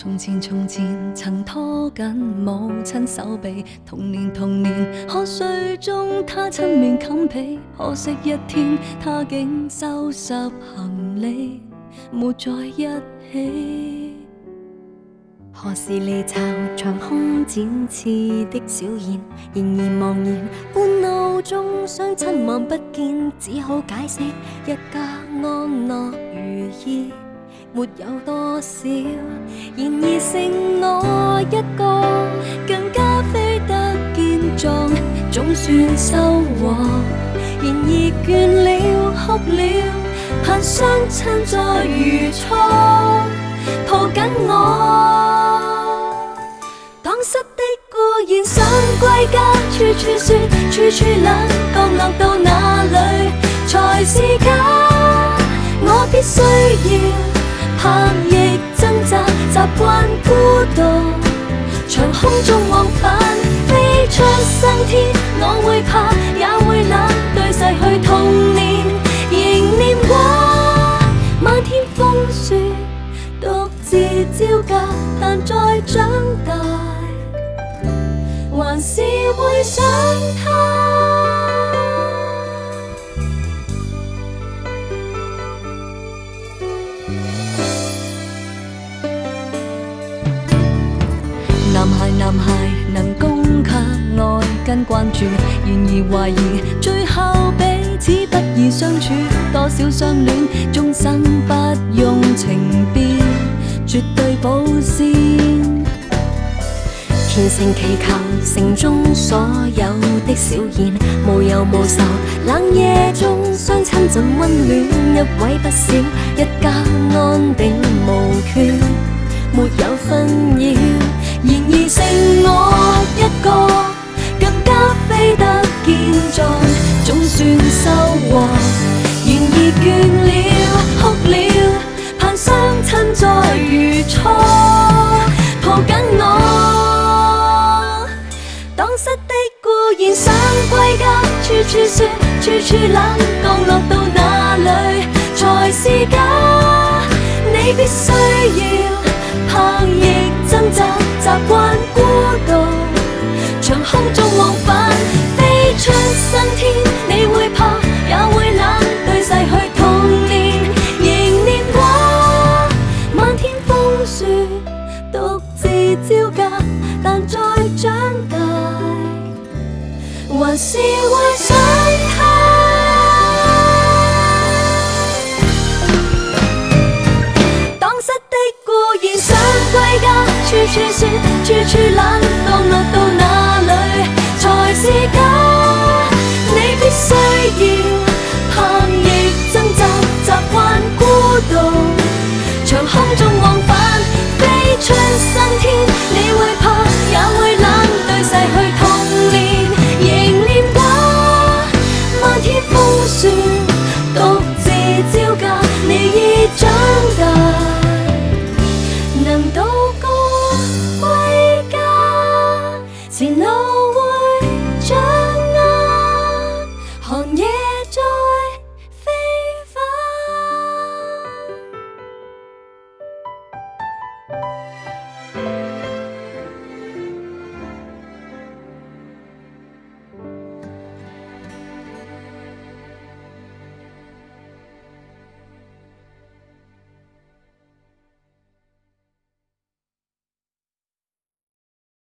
從前曾拖緊母親手臂，童年賀歲中她親面冚被，可惜一天她竟收拾行李，沒在一起。 何時離巢長空展翅的小燕，然而茫然半路中雙親望不見，只好解釋一家安樂如意，沒有多少，然而剩我一個， 更加飛得健壯，總算收穫。然而倦了哭了，盼雙親再如初抱緊我。蕩失的孤雁想歸家，處處說，處處冷，降落到哪裏才是家？我必須要怕亦掙扎，習慣孤獨，長空中往返，飛出生天，我會怕也會冷，對逝去童年仍念掛。漫天風雪，獨自招架，但再長大，還是會想他。男孩能攻克愛跟關注，然而懷疑最後彼此不易相處，多少相戀終生不用情變，絕對保鮮。 虔誠祈求城中所有的小燕，無憂無愁，冷夜中雙親怎溫暖，一位不少，一家安定無缺，沒有紛擾。然而剩我一個，更加飛得健壯，總算收穫。然而倦了哭了，盼雙親再如初抱緊我。蕩失的孤雁想歸家，處處說，處處冷，降落到哪裏才是家？你必須要怕亦掙扎，習慣孤獨，長空中往返，飛出生天，你會怕也會冷，對逝去童年仍念掛。漫天風雪，獨自招架，但再長大，還是會想他。蕩失的孤雁想歸家，處處說，處處